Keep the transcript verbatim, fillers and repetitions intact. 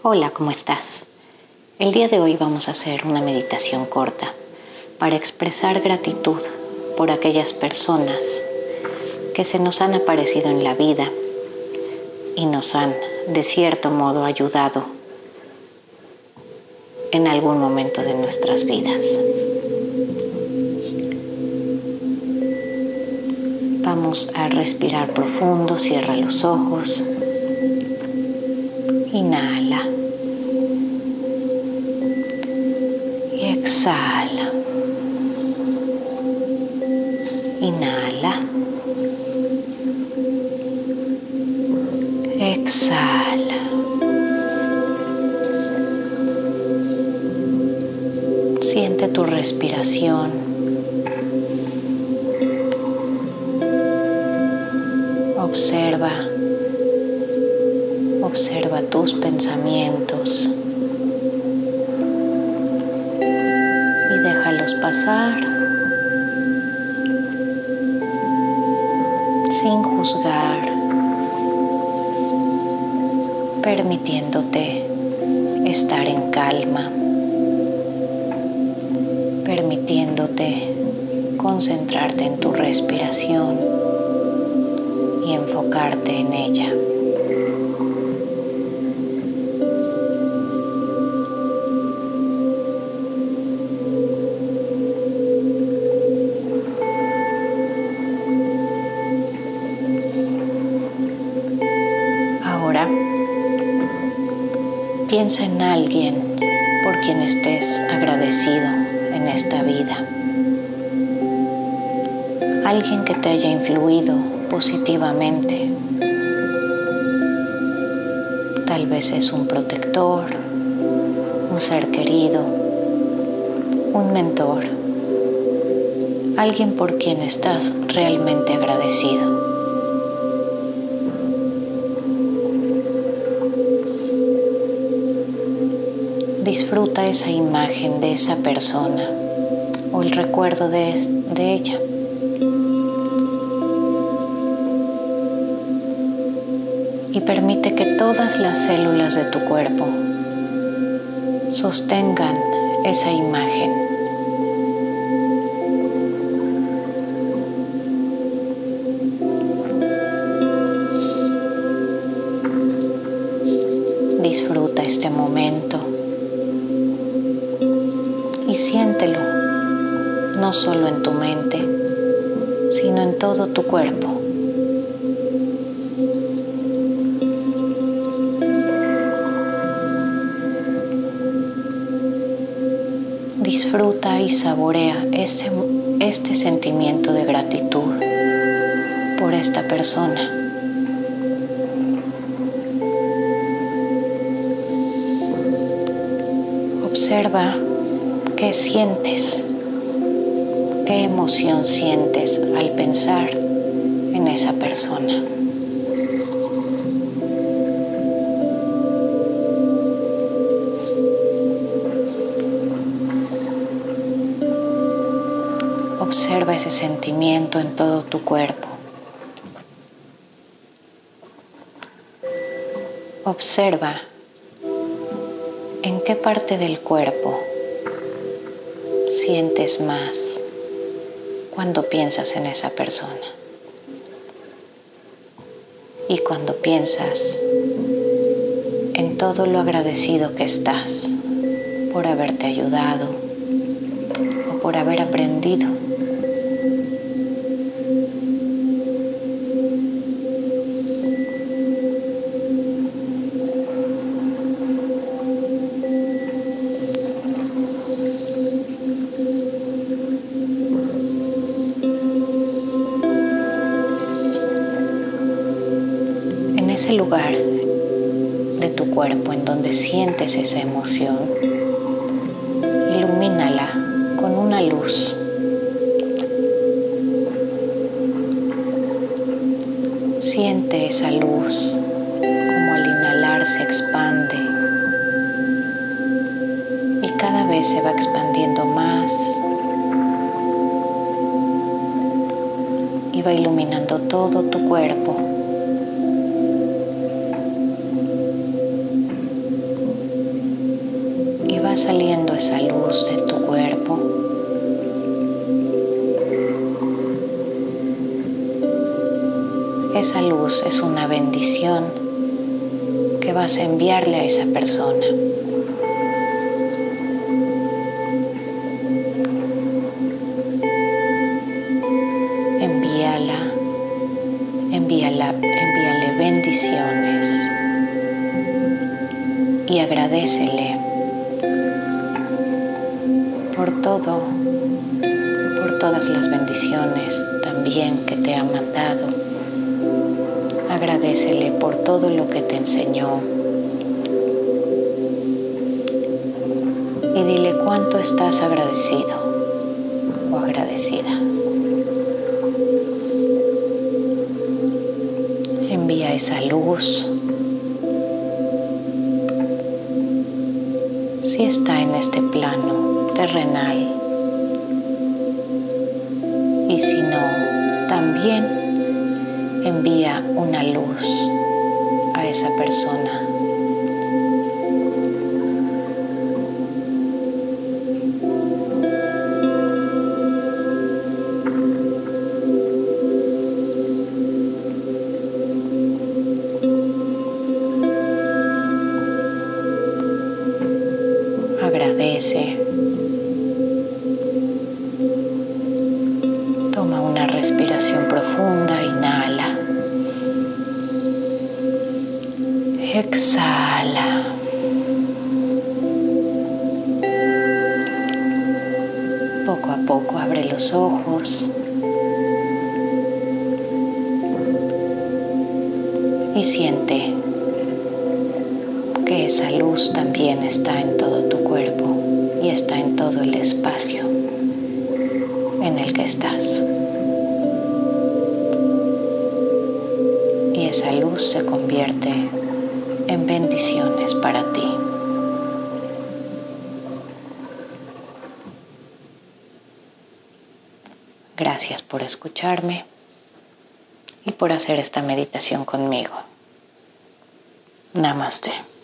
Hola, ¿cómo estás? El día de hoy vamos a hacer una meditación corta para expresar gratitud por aquellas personas que se nos han aparecido en la vida y nos han, de cierto modo, ayudado en algún momento de nuestras vidas. Vamos a respirar profundo, cierra los ojos, inhala y exhala, inhala, exhala. Siente tu respiración. Observa, observa tus pensamientos y déjalos pasar sin juzgar, permitiéndote estar en calma, permitiéndote concentrarte en tu respiración y enfocarte en ella. Ahora, piensa en alguien por quien estés agradecido en esta vida. Alguien que te haya influido positivamente. Tal vez es un protector, un ser querido, un mentor, alguien por quien estás realmente agradecido. Disfruta esa imagen de esa persona o el recuerdo de, de ella. Y permite que todas las células de tu cuerpo sostengan esa imagen. Disfruta este momento y siéntelo, no solo en tu mente, sino en todo tu cuerpo. Disfruta y saborea este, este sentimiento de gratitud por esta persona. Observa qué sientes, qué emoción sientes al pensar en esa persona. Observa ese sentimiento en todo tu cuerpo. Observa en qué parte del cuerpo sientes más cuando piensas en esa persona. Y cuando piensas en todo lo agradecido que estás por haberte ayudado o por haber aprendido. Ese lugar de tu cuerpo en donde sientes esa emoción, ilumínala con una luz. Siente esa luz como al inhalar se expande y cada vez se va expandiendo más y va iluminando todo tu cuerpo. va saliendo esa luz de tu cuerpo. Esa luz es una bendición que vas a enviarle a esa persona. Envíala, envíala, envíale bendiciones y agradécele por todo, por todas las bendiciones también que te ha mandado. Agradécele por todo lo que te enseñó y dile cuánto estás agradecido o agradecida. Envía esa luz. Si está en este plano terrenal y si no, también envía una luz a esa persona. Agradece. Toma una respiración profunda, inhala. Exhala. Poco a poco abre los ojos y siente que esa luz también está en todo tu cuerpo y está en todo el espacio en el que estás. Y esa luz se convierte en bendiciones para ti. Gracias por escucharme y por hacer esta meditación conmigo. Namaste.